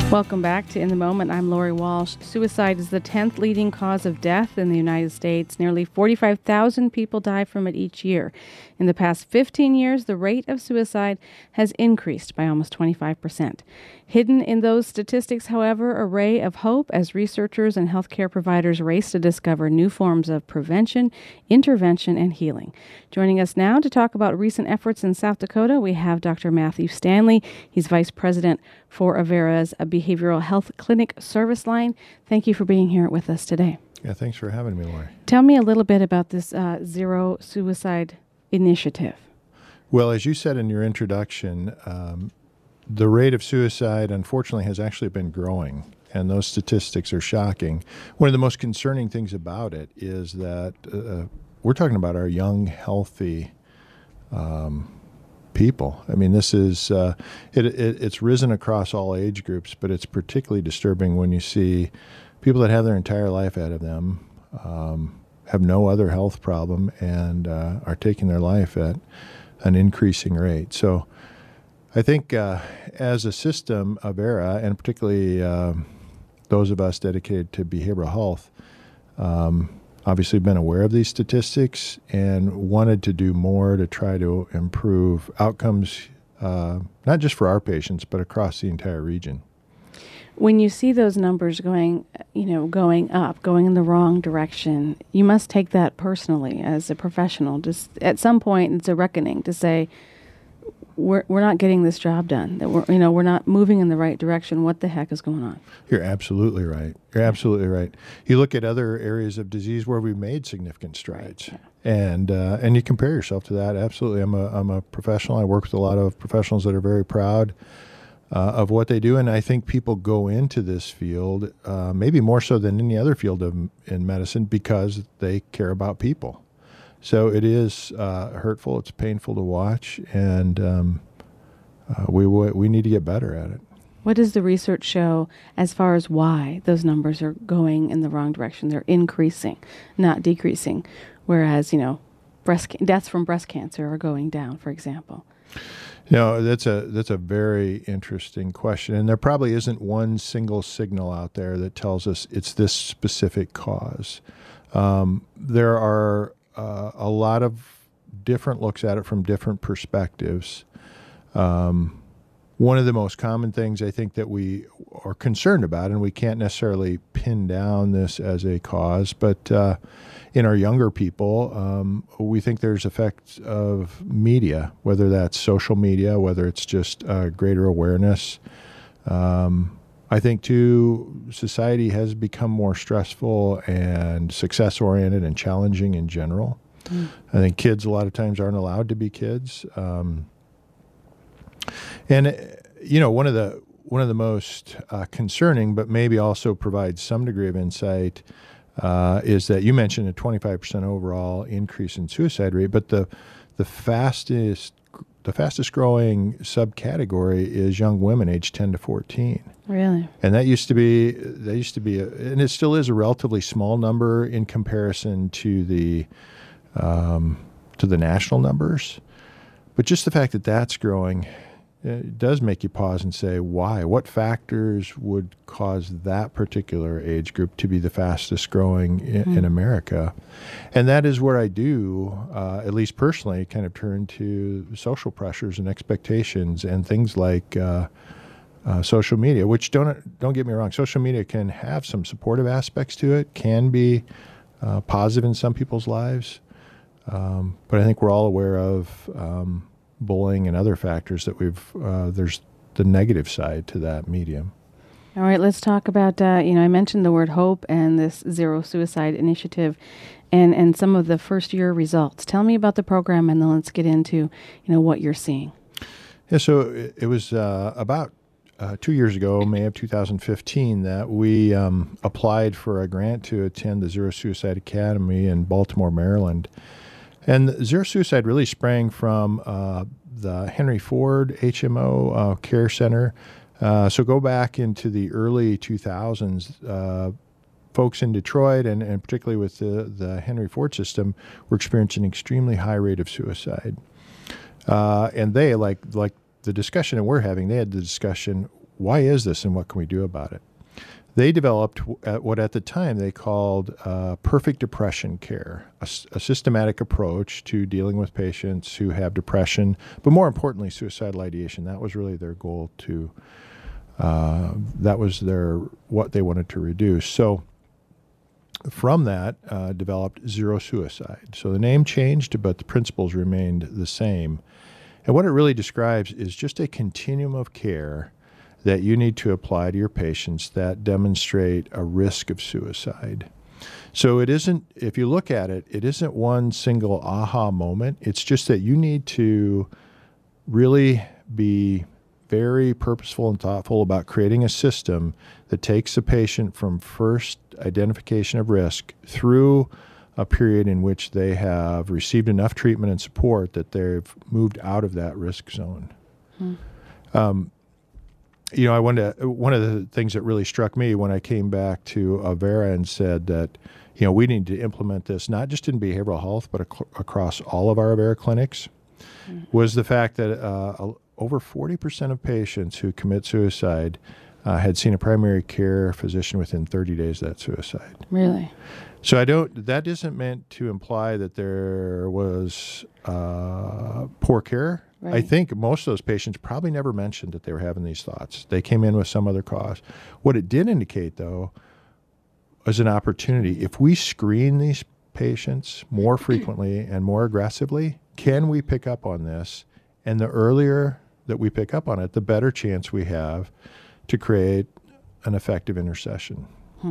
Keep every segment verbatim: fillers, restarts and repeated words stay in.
Welcome back to In the Moment. I'm Lori Walsh. Suicide is the tenth leading cause of death in the United States. Nearly forty-five thousand people die from it each year. In the past fifteen years, the rate of suicide has increased by almost twenty-five percent. Hidden in those statistics, however, a ray of hope as researchers and healthcare providers race to discover new forms of prevention, intervention, and healing. Joining us now to talk about recent efforts in South Dakota, we have Doctor Matthew Stanley. He's Vice President for Avera's Behavioral Health Clinic Service Line. Thank you for being here with us today. Yeah, thanks for having me, Lori. Tell me a little bit about this uh, Zero Suicide Initiative. Well, as you said in your introduction, um, the rate of suicide, unfortunately, has actually been growing, and those statistics are shocking. One of the most concerning things about it is that uh, we're talking about our young, healthy um, people. I mean, this is, uh, it, it, it's risen across all age groups, but it's particularly disturbing when you see people that have their entire life ahead of them, um, have no other health problem, and uh, are taking their life at an increasing rate. So I think uh, as a system, Avera, and particularly uh, those of us dedicated to behavioral health, um, obviously been aware of these statistics and wanted to do more to try to improve outcomes, uh, not just for our patients, but across the entire region. When you see those numbers going, you know, going up, going in the wrong direction, you must take that personally as a professional. Just at some point, it's a reckoning to say, we're we're not getting this job done. That we're you know we're not moving in the right direction. What the heck is going on? You're absolutely right. You're absolutely right. You look at other areas of disease where we've made significant strides, Right, yeah. and uh, and you compare yourself to that. Absolutely, I'm a I'm a professional. I work with a lot of professionals that are very proud uh, of what they do, and I think people go into this field uh, maybe more so than any other field of in medicine because they care about people. So it is uh, hurtful. It's painful to watch, and um, uh, we w- we need to get better at it. What does the research show as far as why those numbers are going in the wrong direction? They're increasing, not decreasing. Whereas, you know, breast ca- deaths from breast cancer are going down, for example. You know, that's a that's a very interesting question, and there probably isn't one single signal out there that tells us it's this specific cause. Um, there are Uh, a lot of different looks at it from different perspectives. Um, one of the most common things I think that we are concerned about, and we can't necessarily pin down this as a cause, but uh, in our younger people, um, we think there's effects of media, whether that's social media, whether it's just uh, greater awareness. Um, I think, too, society has become more stressful and success-oriented and challenging in general. Mm. I think kids a lot of times aren't allowed to be kids. Um, and, you know, one of the one of the most uh, concerning, but maybe also provides some degree of insight, uh, is that you mentioned a twenty-five percent overall increase in suicide rate, but the the fastest the fastest growing subcategory is young women aged ten to fourteen. Really? And that used to be, that used to be, a, and it still is a relatively small number in comparison to the, um, to the national numbers. But just the fact that that's growing, it does make you pause and say, why? What factors would cause that particular age group to be the fastest growing in, mm. in America? And that is where I do, uh, at least personally, kind of turn to social pressures and expectations and things like, uh, Uh, social media, which don't don't get me wrong, social media can have some supportive aspects to it, can be uh, positive in some people's lives, um, but I think we're all aware of um, bullying and other factors that we've. Uh, there's the negative side to that medium. All right, let's talk about. Uh, you know, I mentioned the word hope and this Zero Suicide Initiative, and and some of the first year results. Tell me about the program, and then let's get into you know what you're seeing. Yeah, so it, it was uh, about. Uh, two years ago, May of two thousand fifteen, that we um, applied for a grant to attend the Zero Suicide Academy in Baltimore, Maryland. And Zero Suicide really sprang from uh, the Henry Ford H M O uh, Care Center. Uh, so go back into the early two thousands, uh, folks in Detroit, and, and particularly with the, the Henry Ford system, were experiencing an extremely high rate of suicide. Uh, and they, like like the discussion that we're having, they had the discussion, why is this and what can we do about it? They developed what at the time they called uh, perfect depression care, a, a systematic approach to dealing with patients who have depression, but more importantly, suicidal ideation. That was really their goal to, uh, that was their, what they wanted to reduce. So from that, uh, developed Zero Suicide. So the name changed, but the principles remained the same. And what it really describes is just a continuum of care that you need to apply to your patients that demonstrate a risk of suicide. So it isn't, if you look at it, it isn't one single aha moment. It's just that you need to really be very purposeful and thoughtful about creating a system that takes the patient from first identification of risk through a period in which they have received enough treatment and support that they've moved out of that risk zone. Hmm. Um, you know, I wanted to, one of the things that really struck me when I came back to Avera and said that, you know, we need to implement this not just in behavioral health, but ac- across all of our Avera clinics, hmm. was the fact that uh, over forty percent of patients who commit suicide uh, had seen a primary care physician within thirty days of that suicide. Really? So I don't, that isn't meant to imply that there was uh, poor care. Right. I think most of those patients probably never mentioned that they were having these thoughts. They came in with some other cause. What it did indicate, though, was an opportunity. If we screen these patients more frequently and more aggressively, can we pick up on this? And the earlier that we pick up on it, the better chance we have to create an effective intercession. Hmm.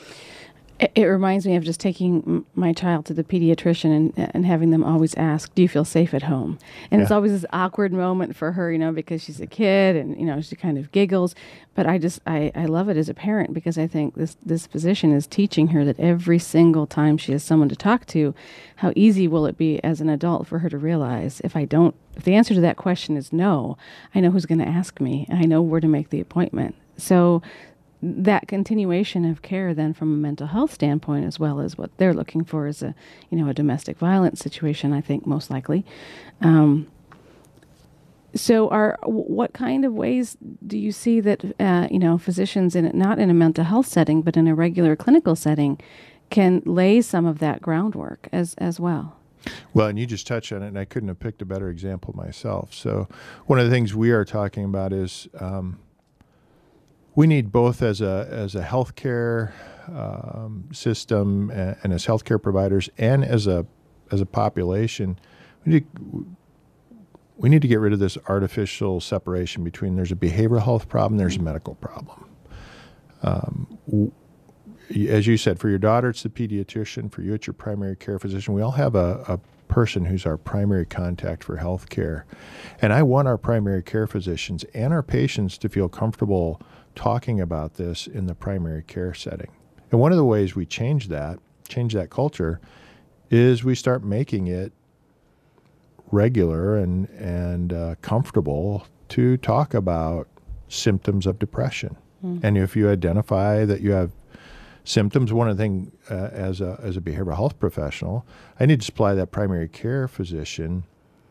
It, it reminds me of just taking m- my child to the pediatrician and, and having them always ask, do you feel safe at home? And yeah. It's always this awkward moment for her, you know, because she's a kid and, you know, she kind of giggles. But I just, I, I love it as a parent because I think this, this physician is teaching her that every single time she has someone to talk to, how easy will it be as an adult for her to realize if I don't, if the answer to that question is no, I know who's going to ask me and I know where to make the appointment. So that continuation of care then from a mental health standpoint, as well as what they're looking for is a, you know, a domestic violence situation, I think most likely. Um, so are, what kind of ways do you see that, uh, you know, physicians in it, not in a mental health setting, but in a regular clinical setting can lay some of that groundwork as, as well? Well, and you just touched on it, and I couldn't have picked a better example myself. So one of the things we are talking about is, um, we need both as a as a healthcare um, system and, and as healthcare providers, and as a as a population, we need to, we need to get rid of this artificial separation between there's a behavioral health problem, there's a medical problem. Um, w- as you said, for your daughter, it's the pediatrician. For you, it's your primary care physician. We all have a, a person who's our primary contact for healthcare, and I want our primary care physicians and our patients to feel comfortable talking about this in the primary care setting. And one of the ways we change that, change that culture, is we start making it regular and, and uh, comfortable to talk about symptoms of depression. Mm. And if you identify that you have symptoms, one of the things uh, as a as a behavioral health professional, I need to supply that primary care physician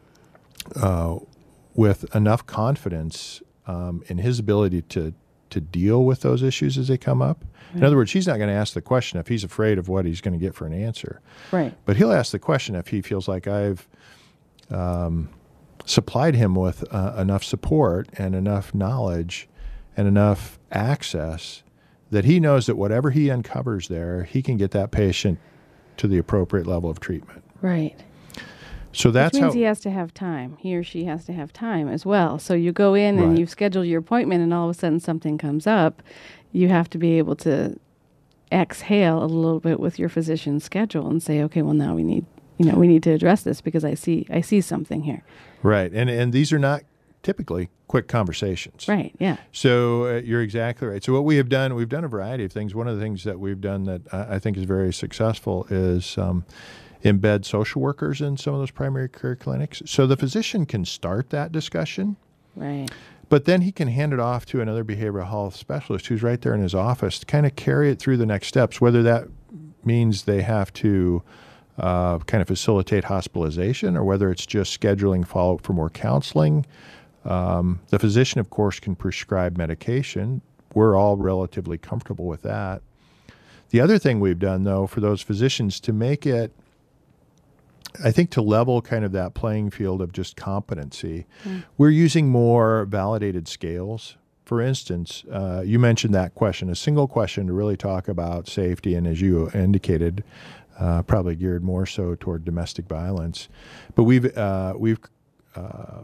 uh, with enough confidence um, in his ability to to deal with those issues as they come up. Right. In other words, he's not going to ask the question if he's afraid of what he's going to get for an answer. Right. But he'll ask the question if he feels like I've um, supplied him with uh, enough support and enough knowledge and enough access that he knows that whatever he uncovers there, he can get that patient to the appropriate level of treatment. Right. So that's Which means how he has to have time. He or she has to have time as well. So you go in right. and you've scheduled your appointment and all of a sudden something comes up. You have to be able to exhale a little bit with your physician's schedule and say, okay, well now we need, you know, we need to address this because I see I see something here. Right. And and these are not typically quick conversations. Right, yeah. So uh, you're exactly right. So what we have done, we've done a variety of things. One of the things that we've done that I, I think is very successful is um, embed social workers in some of those primary care clinics. So the physician can start that discussion. Right. But then he can hand it off to another behavioral health specialist who's right there in his office to kind of carry it through the next steps, whether that means they have to uh, kind of facilitate hospitalization or whether it's just scheduling follow-up for more counseling. Um, the physician, of course, can prescribe medication. We're all relatively comfortable with that. The other thing we've done, though, for those physicians to make it, I think, to level kind of that playing field of just competency, mm. we're using more validated scales. For instance, uh, you mentioned that question, a single question to really talk about safety, and as you indicated, uh, probably geared more so toward domestic violence. But we've uh, we've uh,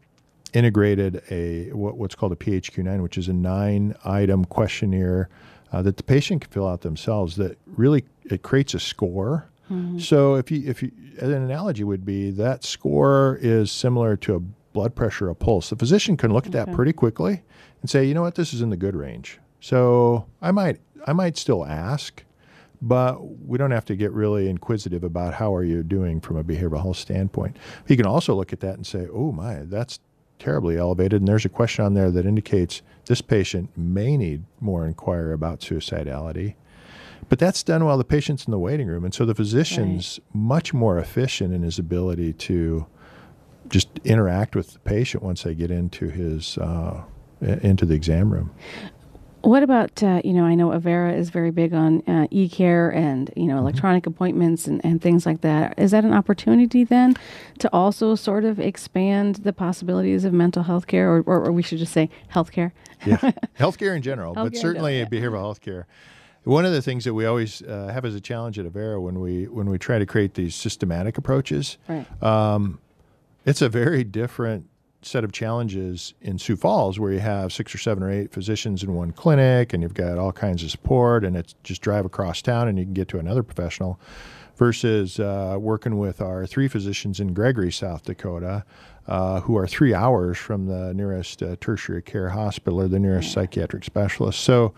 integrated a what, what's called a P H Q nine, which is a nine-item questionnaire uh, that the patient can fill out themselves. That really it creates a score. Mm-hmm. So if you if you an analogy would be that score is similar to a blood pressure, a pulse. The physician can look at okay. that pretty quickly and say, you know what, this is in the good range. So I might I might still ask, but we don't have to get really inquisitive about how are you doing from a behavioral health standpoint. He can also look at that and say, oh my, that's terribly elevated, and there's a question on there that indicates this patient may need more inquiry about suicidality. But that's done while the patient's in the waiting room, and so the physician's right. much more efficient in his ability to just interact with the patient once they get into his uh, into the exam room. What about, uh, you know, I know Avera is very big on uh, e-care and, you know, electronic mm-hmm. appointments and, and things like that. Is that an opportunity then to also sort of expand the possibilities of mental health care, or, or, or we should just say health care? Yeah, healthcare in general, health but certainly in behavioral health care. One of the things that we always uh, have as a challenge at Avera when we when we try to create these systematic approaches, right. um, it's a very different set of challenges in Sioux Falls, where you have six or seven or eight physicians in one clinic, and you've got all kinds of support, and it's just drive across town and you can get to another professional, versus uh, working with our three physicians in Gregory, South Dakota, uh, who are three hours from the nearest uh, tertiary care hospital or the nearest psychiatric specialist. So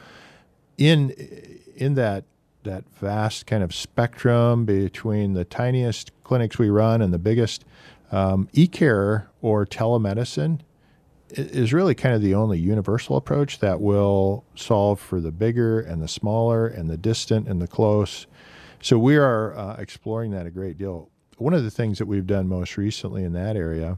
in in that that vast kind of spectrum between the tiniest clinics we run and the biggest, Um, e-care or telemedicine is really kind of the only universal approach that will solve for the bigger and the smaller and the distant and the close. So we are uh, exploring that a great deal. One of the things that we've done most recently in that area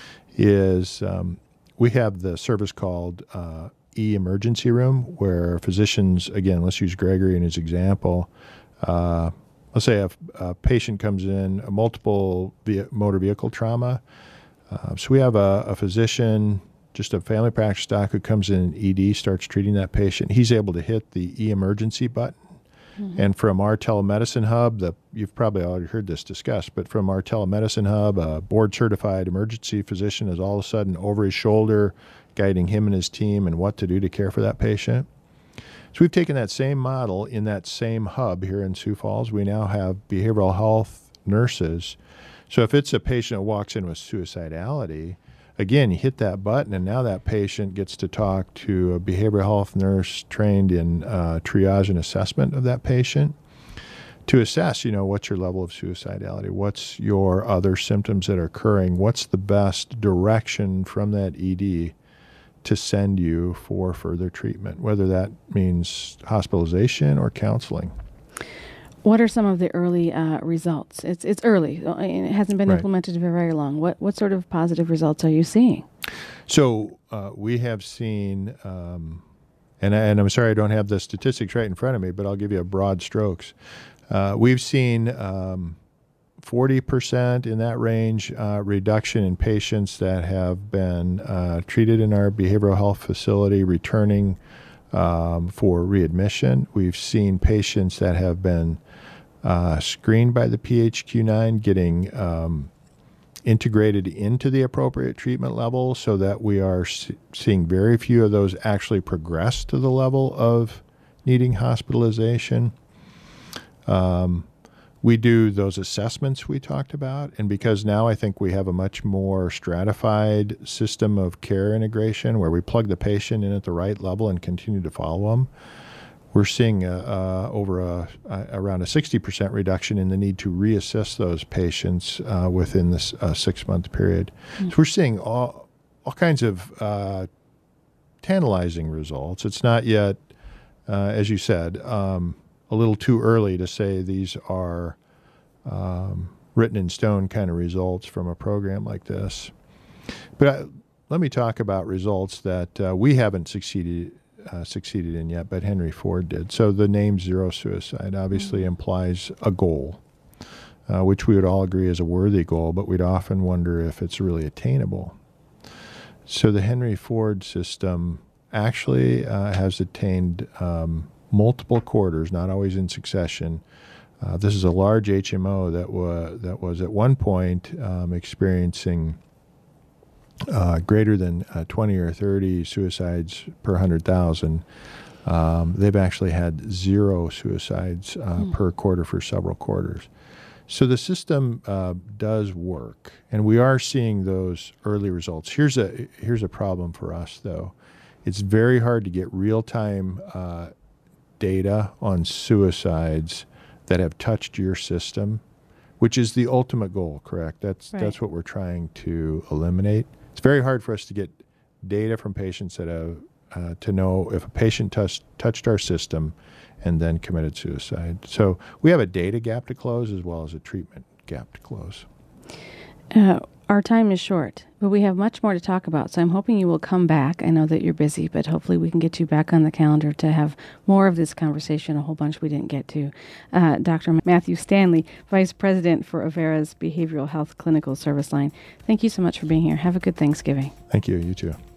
is um, we have the service called uh, e-emergency room, where physicians, again, let's use Gregory in his example, uh, let's say a, a patient comes in, a multiple via, motor vehicle trauma. Uh, so we have a, a physician, just a family practice doc, who comes in E D, starts treating that patient. He's able to hit the e-emergency button. Mm-hmm. And from our telemedicine hub, the, you've probably already heard this discussed, but from our telemedicine hub, a board-certified emergency physician is all of a sudden over his shoulder, guiding him and his team and what to do to care for that patient. So we've taken that same model in that same hub here in Sioux Falls. We now have behavioral health nurses. So if it's a patient that walks in with suicidality, again, you hit that button, and now that patient gets to talk to a behavioral health nurse trained in uh, triage and assessment of that patient to assess, you know, what's your level of suicidality? What's your other symptoms that are occurring? What's the best direction from that E D to send you for further treatment, whether that means hospitalization or counseling. What are some of the early uh, results? It's it's early. It hasn't been right. implemented for very long. What what sort of positive results are you seeing? So uh, we have seen, um, and, I, and I'm sorry I don't have the statistics right in front of me, but I'll give you a broad strokes. Uh, we've seen um, forty percent in that range uh, reduction in patients that have been uh, treated in our behavioral health facility returning um, for readmission. We've seen patients that have been uh, screened by the P H Q nine getting um, integrated into the appropriate treatment level, so that we are see- seeing very few of those actually progress to the level of needing hospitalization. Um, We do those assessments we talked about, and because now I think we have a much more stratified system of care integration where we plug the patient in at the right level and continue to follow them, we're seeing uh, uh, over a, uh, around a sixty percent reduction in the need to reassess those patients uh, within this uh, six-month period. Mm-hmm. So we're seeing all, all kinds of uh, tantalizing results. It's not yet, uh, as you said, um, a little too early to say these are um, written in stone kind of results from a program like this. But I, let me talk about results that uh, we haven't succeeded uh, succeeded in yet, but Henry Ford did. So the name zero suicide obviously mm-hmm. implies a goal, uh, which we would all agree is a worthy goal, but we'd often wonder if it's really attainable. So the Henry Ford system actually uh, has attained um, multiple quarters, not always in succession. Uh, this is a large H M O that, wa- that was at one point um, experiencing uh, greater than uh, twenty or thirty suicides per one hundred thousand. Um, they've actually had zero suicides uh, mm. per quarter for several quarters. So the system uh, does work, and we are seeing those early results. Here's a, here's a problem for us, though. It's very hard to get real-time uh, data on suicides that have touched your system, which is the ultimate goal, correct? That's, right. that's what we're trying to eliminate. It's very hard for us to get data from patients that have, uh, to know if a patient touched, touched our system and then committed suicide. So we have a data gap to close as well as a treatment gap to close. Uh, our time is short, but we have much more to talk about, so I'm hoping you will come back. I know that you're busy, but hopefully we can get you back on the calendar to have more of this conversation, a whole bunch we didn't get to. Uh, Doctor Matthew Stanley, Vice President for Avera's Behavioral Health Clinical Service Line. Thank you so much for being here. Have a good Thanksgiving. Thank you. You too.